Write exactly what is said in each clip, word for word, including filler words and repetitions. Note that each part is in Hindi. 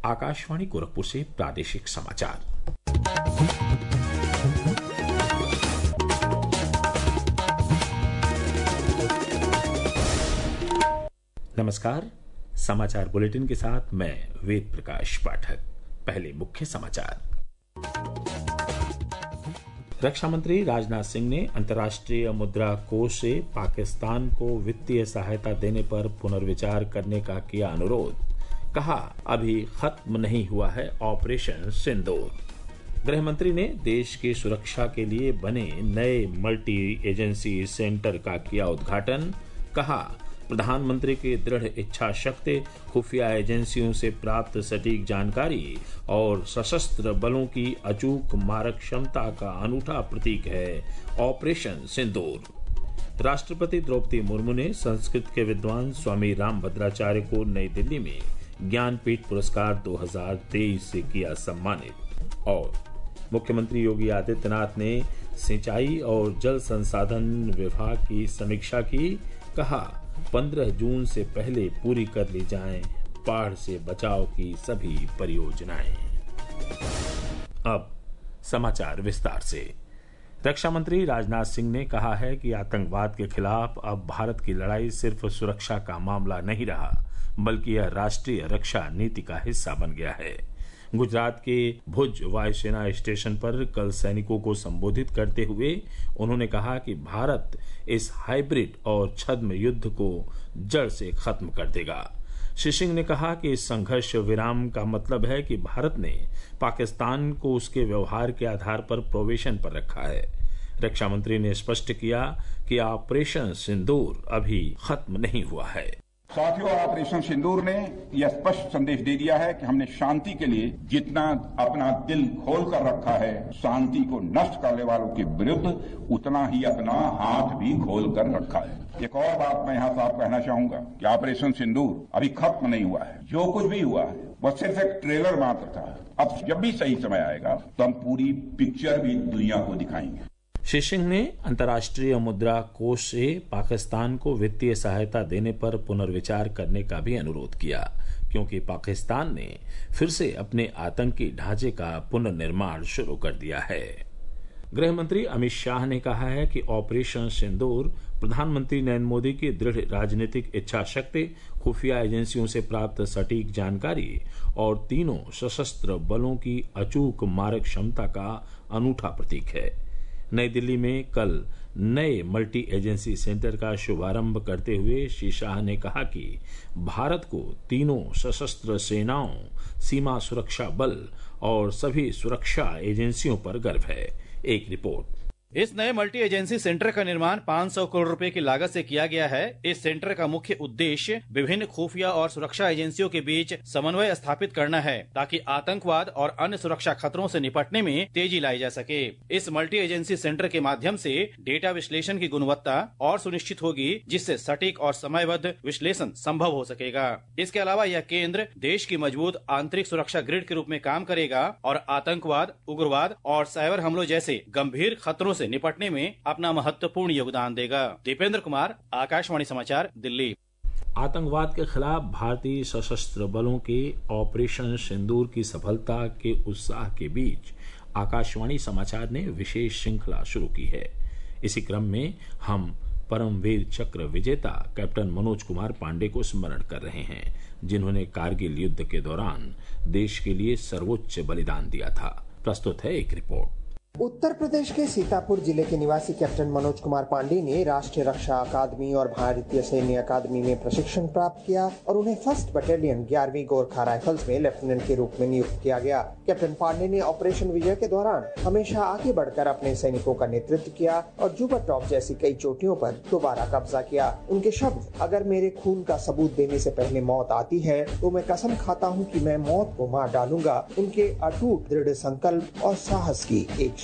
आकाशवाणी गोरखपुर से प्रादेशिक समाचार। नमस्कार, समाचार बुलेटिन के साथ मैं वेद प्रकाश पाठक। पहले मुख्य समाचार। रक्षा मंत्री राजनाथ सिंह ने अंतर्राष्ट्रीय मुद्रा कोष से पाकिस्तान को वित्तीय सहायता देने पर पुनर्विचार करने का किया अनुरोध। कहा, अभी खत्म नहीं हुआ है ऑपरेशन सिंदूर। गृह मंत्री ने देश की सुरक्षा के लिए बने नए मल्टी एजेंसी सेंटर का किया उद्घाटन। कहा, प्रधानमंत्री की दृढ़ इच्छा शक्ति, खुफिया एजेंसियों से प्राप्त सटीक जानकारी और सशस्त्र बलों की अचूक मारक क्षमता का अनूठा प्रतीक है ऑपरेशन सिंदूर। राष्ट्रपति द्रौपदी मुर्मू ने संस्कृत के विद्वान स्वामी रामभद्राचार्य को नई दिल्ली में ज्ञानपीठ पुरस्कार दो हज़ार तेईस से किया सम्मानित। और मुख्यमंत्री योगी आदित्यनाथ ने सिंचाई और जल संसाधन विभाग की समीक्षा की। कहा, पंद्रह जून से पहले पूरी कर ली जाएं बाढ़ से बचाव की सभी परियोजनाएं। अब समाचार विस्तार से। रक्षा मंत्री राजनाथ सिंह ने कहा है कि आतंकवाद के खिलाफ अब भारत की लड़ाई सिर्फ सुरक्षा का मामला नहीं रहा, बल्कि यह राष्ट्रीय रक्षा नीति का हिस्सा बन गया है। गुजरात के भुज वायुसेना स्टेशन पर कल सैनिकों को संबोधित करते हुए उन्होंने कहा कि भारत इस हाइब्रिड और छद्म युद्ध को जड़ से खत्म कर देगा। श्री सिंह ने कहा कि इस संघर्ष विराम का मतलब है कि भारत ने पाकिस्तान को उसके व्यवहार के आधार पर प्रोबेशन पर रखा है। रक्षा मंत्री ने स्पष्ट किया कि ऑपरेशन सिंदूर अभी खत्म नहीं हुआ है। साथियों, ऑपरेशन सिंदूर ने यह स्पष्ट संदेश दे दिया है कि हमने शांति के लिए जितना अपना दिल खोल कर रखा है, शांति को नष्ट करने वालों के विरुद्ध उतना ही अपना हाथ भी खोल कर रखा है। एक और बात मैं यहाँ साफ कहना चाहूंगा कि ऑपरेशन सिंदूर अभी खत्म नहीं हुआ है। जो कुछ भी हुआ है वह सिर्फ एक ट्रेलर मात्र था। अब जब भी सही समय आएगा तो हम पूरी पिक्चर भी दुनिया को दिखाएंगे। श्री सिंह ने अंतर्राष्ट्रीय मुद्रा कोष से पाकिस्तान को वित्तीय सहायता देने पर पुनर्विचार करने का भी अनुरोध किया, क्योंकि पाकिस्तान ने फिर से अपने आतंकी ढांचे का पुनर्निर्माण शुरू कर दिया है। गृह मंत्री अमित शाह ने कहा है कि ऑपरेशन सिंदूर प्रधानमंत्री नरेंद्र मोदी की दृढ़ राजनीतिक इच्छा शक्ति, खुफिया एजेंसियों से प्राप्त सटीक जानकारी और तीनों सशस्त्र बलों की अचूक मारक क्षमता का अनूठा प्रतीक है। नई दिल्ली में कल नए मल्टी एजेंसी सेंटर का शुभारंभ करते हुए श्री शाह ने कहा कि भारत को तीनों सशस्त्र सेनाओं, सीमा सुरक्षा बल और सभी सुरक्षा एजेंसियों पर गर्व है। एक रिपोर्ट। इस नए मल्टी एजेंसी सेंटर का निर्माण पाँच सौ करोड़ रुपए की लागत से किया गया है। इस सेंटर का मुख्य उद्देश्य विभिन्न खुफिया और सुरक्षा एजेंसियों के बीच समन्वय स्थापित करना है, ताकि आतंकवाद और अन्य सुरक्षा खतरों से निपटने में तेजी लाई जा सके। इस मल्टी एजेंसी सेंटर के माध्यम से डेटा विश्लेषण की गुणवत्ता और सुनिश्चित होगी, जिससे सटीक और समयबद्ध विश्लेषण संभव हो सकेगा। इसके अलावा यह केंद्र देश की मजबूत आंतरिक सुरक्षा ग्रिड के रूप में काम करेगा और आतंकवाद, उग्रवाद और साइबर हमलों जैसे गंभीर खतरों से निपटने में अपना महत्वपूर्ण योगदान देगा। दीपेंद्र कुमार, आकाशवाणी समाचार, दिल्ली। आतंकवाद के खिलाफ भारतीय सशस्त्र बलों के ऑपरेशन सिंदूर की सफलता के उत्साह के बीच आकाशवाणी समाचार ने विशेष श्रृंखला शुरू की है। इसी क्रम में हम परमवीर चक्र विजेता कैप्टन मनोज कुमार पांडे को स्मरण कर रहे हैं, जिन्होंने कारगिल युद्ध के दौरान देश के लिए सर्वोच्च बलिदान दिया था। प्रस्तुत है एक रिपोर्ट। उत्तर प्रदेश के सीतापुर जिले के निवासी कैप्टन मनोज कुमार पांडे ने राष्ट्रीय रक्षा अकादमी और भारतीय सैन्य अकादमी में प्रशिक्षण प्राप्त किया और उन्हें फर्स्ट बटालियन ग्यारहवीं गोरखा राइफल्स में लेफ्टिनेंट के रूप में नियुक्त किया गया। कैप्टन पांडे ने ऑपरेशन विजय के दौरान हमेशा आगे बढ़कर अपने सैनिकों का नेतृत्व किया और जुबा टॉप जैसी कई चोटियों पर दोबारा कब्जा किया। उनके शब्द, अगर मेरे खून का सबूत देने से पहले मौत आती है तो मैं कसम खाता हूँ कि मैं मौत को मार डालूंगा, उनके अटूट दृढ़ संकल्प और साहस की एक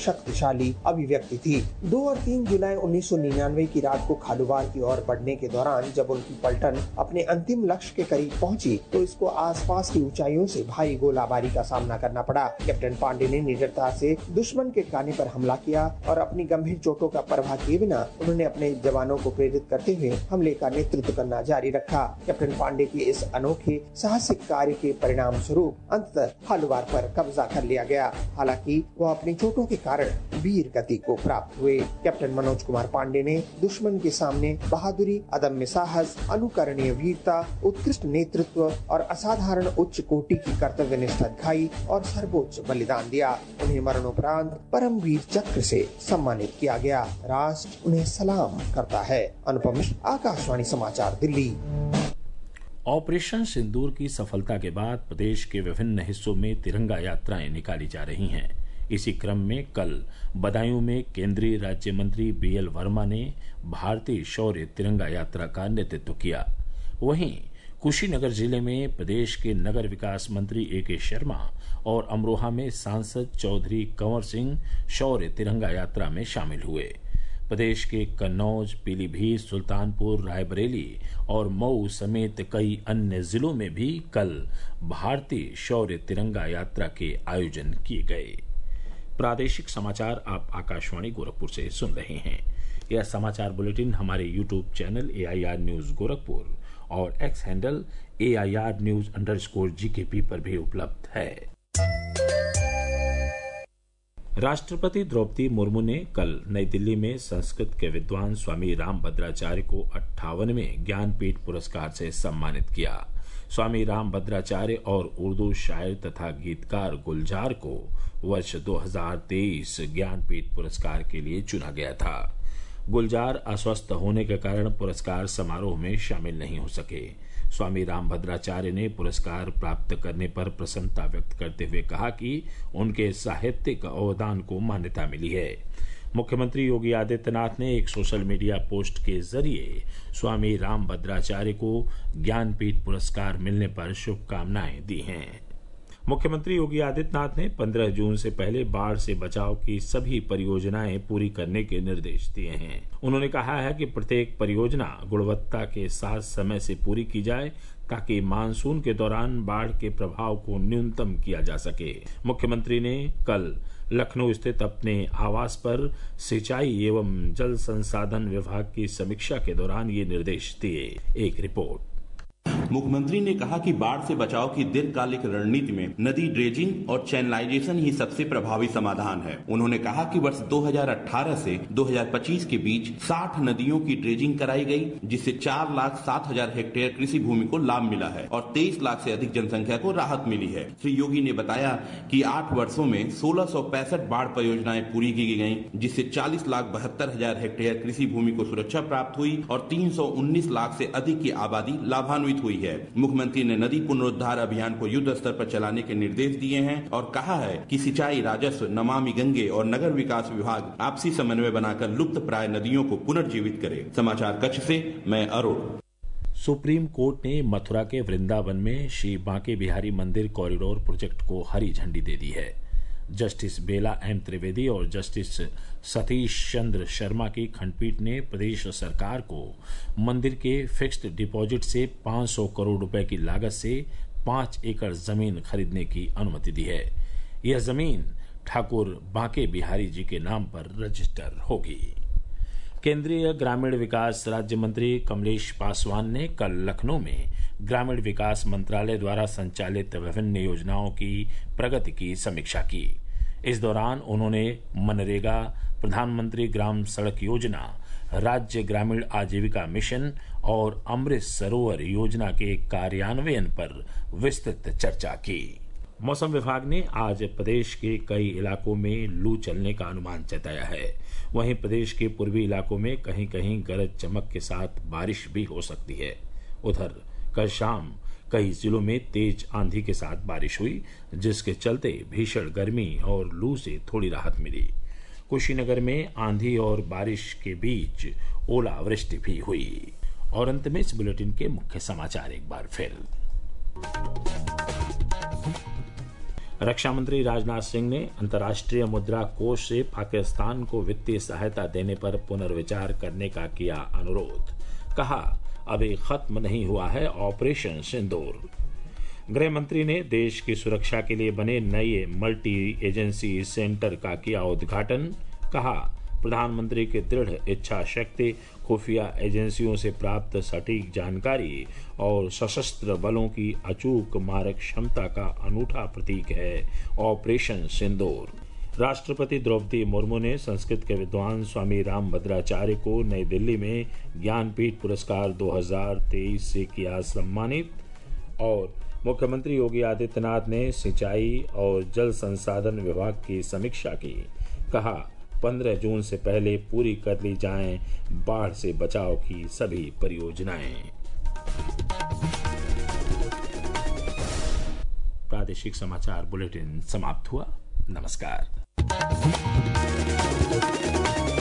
शक्तिशाली अभिव्यक्ति थी। दो और तीन जुलाई उन्नीस सौ निन्यानवे की रात को खालुवार की ओर बढ़ने के दौरान जब उनकी पलटन अपने अंतिम लक्ष्य के करीब पहुंची तो इसको आसपास की ऊंचाइयों से भारी गोलाबारी का सामना करना पड़ा। कैप्टन पांडे ने निडरता से दुश्मन के ठिकाने पर हमला किया और अपनी गंभीर चोटों का परवाह किए बिना उन्होंने अपने जवानों को प्रेरित करते हुए हमले का नेतृत्व करना जारी रखा। कैप्टन पांडे के इस अनोखे साहसिक कार्य के परिणाम स्वरूप अंततः खालुवार पर कब्जा कर लिया गया। हालांकि वह अपनी चोटों के कारण वीर गति को प्राप्त हुए। कैप्टन मनोज कुमार पांडे ने दुश्मन के सामने बहादुरी, अदम्य साहस, अनुकरणीय वीरता, उत्कृष्ट नेतृत्व और असाधारण उच्च कोटि की कर्तव्य निष्ठा दिखाई और सर्वोच्च बलिदान दिया। उन्हें मरणोपरांत परमवीर चक्र से सम्मानित किया गया। राष्ट्र उन्हें सलाम करता है। अनुपम मिश्र, आकाशवाणी समाचार, दिल्ली। ऑपरेशन सिंदूर की सफलता के बाद प्रदेश के विभिन्न हिस्सों में तिरंगा यात्राएं निकाली जा रही हैं। इसी क्रम में कल बदायूं में केंद्रीय राज्य मंत्री बी एल वर्मा ने भारतीय शौर्य तिरंगा यात्रा का नेतृत्व किया। वहीं कुशीनगर जिले में प्रदेश के नगर विकास मंत्री ए के शर्मा और अमरोहा में सांसद चौधरी कंवर सिंह शौर्य तिरंगा यात्रा में शामिल हुए। प्रदेश के कन्नौज, पीलीभीत, सुल्तानपुर, रायबरेली और मऊ समेत कई अन्य जिलों में भी कल भारतीय शौर्य तिरंगा यात्रा के आयोजन किए गए। प्रादेशिक समाचार आप आकाशवाणी गोरखपुर से सुन रहे हैं। यह समाचार बुलेटिन हमारे YouTube channel A I R news Gorakhpur और X handle A I R news underscore G K P पर भी उपलब्ध है। राष्ट्रपति द्रौपदी मुर्मू ने कल नई दिल्ली में संस्कृत के विद्वान स्वामी रामभद्राचार्य को अट्ठावनवें ज्ञानपीठ पुरस्कार से सम्मानित किया। स्वामी रामभद्राचार्य और उर्दू शायर तथा गीतकार गुलजार को वर्ष दो हज़ार तेईस ज्ञानपीठ पुरस्कार के लिए चुना गया था। गुलजार अस्वस्थ होने के कारण पुरस्कार समारोह में शामिल नहीं हो सके। स्वामी रामभद्राचार्य ने पुरस्कार प्राप्त करने पर प्रसन्नता व्यक्त करते हुए कहा कि उनके साहित्यिक अवदान को मान्यता मिली है। मुख्यमंत्री योगी आदित्यनाथ ने एक सोशल मीडिया पोस्ट के जरिए स्वामी रामभद्राचार्य को ज्ञानपीठ पुरस्कार मिलने पर शुभकामनाएं दी हैं। मुख्यमंत्री योगी आदित्यनाथ ने पंद्रह जून से पहले बाढ़ से बचाव की सभी परियोजनाएं पूरी करने के निर्देश दिए हैं। उन्होंने कहा है कि प्रत्येक परियोजना गुणवत्ता के साथ समय से पूरी की जाए ताकि मानसून के दौरान बाढ़ के प्रभाव को न्यूनतम किया जा सके। मुख्यमंत्री ने कल लखनऊ स्थित अपने आवास पर सिंचाई एवं जल संसाधन विभाग की समीक्षा के दौरान ये निर्देश दिए। एक रिपोर्ट। मुख्यमंत्री ने कहा कि बाढ़ से बचाव की दीर्घकालिक रणनीति में नदी ड्रेजिंग और चैनलाइजेशन ही सबसे प्रभावी समाधान है। उन्होंने कहा कि वर्ष दो हज़ार अठारह से दो हज़ार पच्चीस के बीच साठ नदियों की ड्रेजिंग कराई गई, जिससे चार लाख सात हजार हेक्टेयर कृषि भूमि को लाभ मिला है और तेईस लाख से अधिक जनसंख्या को राहत मिली है। श्री योगी ने बताया कि आठ वर्षों में सोलह सौ पैंसठ बाढ़ परियोजनाएं पूरी की गयी, जिससे चालीस लाख बहत्तर हजार हेक्टेयर कृषि भूमि को सुरक्षा प्राप्त हुई और तीन सौ उन्नीस लाख से अधिक की आबादी लाभान्वित हुई है। मुख्यमंत्री ने नदी पुनरुद्धार अभियान को युद्ध स्तर पर चलाने के निर्देश दिए हैं और कहा है कि सिंचाई, राजस्व, नमामि गंगे और नगर विकास विभाग आपसी समन्वय बनाकर लुप्त प्राय नदियों को पुनर्जीवित करे। समाचार कक्ष से मैं अरुण। सुप्रीम कोर्ट ने मथुरा के वृंदावन में श्री बांके बिहारी मंदिर कॉरिडोर प्रोजेक्ट को हरी झंडी दे दी है। जस्टिस बेला एम त्रिवेदी और जस्टिस सतीश चंद्र शर्मा की खंडपीठ ने प्रदेश सरकार को मंदिर के फिक्स्ड डिपॉजिट से पाँच सौ करोड़ रुपए की लागत से पाँच एकड़ जमीन खरीदने की अनुमति दी है। यह जमीन ठाकुर बांके बिहारी जी के नाम पर रजिस्टर होगी। केंद्रीय ग्रामीण विकास राज्य मंत्री कमलेश पासवान ने कल लखनऊ में ग्रामीण विकास मंत्रालय द्वारा संचालित विभिन्न योजनाओं की प्रगति की समीक्षा की। इस दौरान उन्होंने मनरेगा, प्रधानमंत्री ग्राम सड़क योजना, राज्य ग्रामीण आजीविका मिशन और अमृत सरोवर योजना के कार्यान्वयन पर विस्तृत चर्चा की। मौसम विभाग ने आज प्रदेश के कई इलाकों में लू चलने का अनुमान जताया है। वहीं प्रदेश के पूर्वी इलाकों में कहीं कहीं गरज चमक के साथ बारिश भी हो सकती है। उधर कल शाम कई जिलों में तेज आंधी के साथ बारिश हुई, जिसके चलते भीषण गर्मी और लू से थोड़ी राहत मिली। कुशीनगर में आंधी और बारिश के बीच ओलावृष्टि भी हुई। और अंत में इस बुलेटिन के मुख्य समाचार एक बार फिर। रक्षा मंत्री राजनाथ सिंह ने अंतर्राष्ट्रीय मुद्रा कोष से पाकिस्तान को वित्तीय सहायता देने पर पुनर्विचार करने का किया अनुरोध। कहा, अभी खत्म नहीं हुआ है ऑपरेशन सिंदूर। गृह मंत्री ने देश की सुरक्षा के लिए बने नए मल्टी एजेंसी सेंटर का किया उद्घाटन। कहा, प्रधानमंत्री की दृढ़ इच्छा शक्ति, खुफिया एजेंसियों से प्राप्त सटीक जानकारी और सशस्त्र बलों की अचूक मारक क्षमता का अनूठा प्रतीक है ऑपरेशन सिंदूर। राष्ट्रपति द्रौपदी मुर्मू ने संस्कृत के विद्वान स्वामी रामभद्राचार्य को नई दिल्ली में ज्ञानपीठ पुरस्कार दो हज़ार तेईस से किया सम्मानित। और मुख्यमंत्री योगी आदित्यनाथ ने सिंचाई और जल संसाधन विभाग की समीक्षा की। कहा, पंद्रह जून से पहले पूरी कर ली जाएं बाढ़ से बचाव की सभी परियोजनाएं। प्रादेशिक समाचार बुलेटिन समाप्त हुआ। नमस्कार।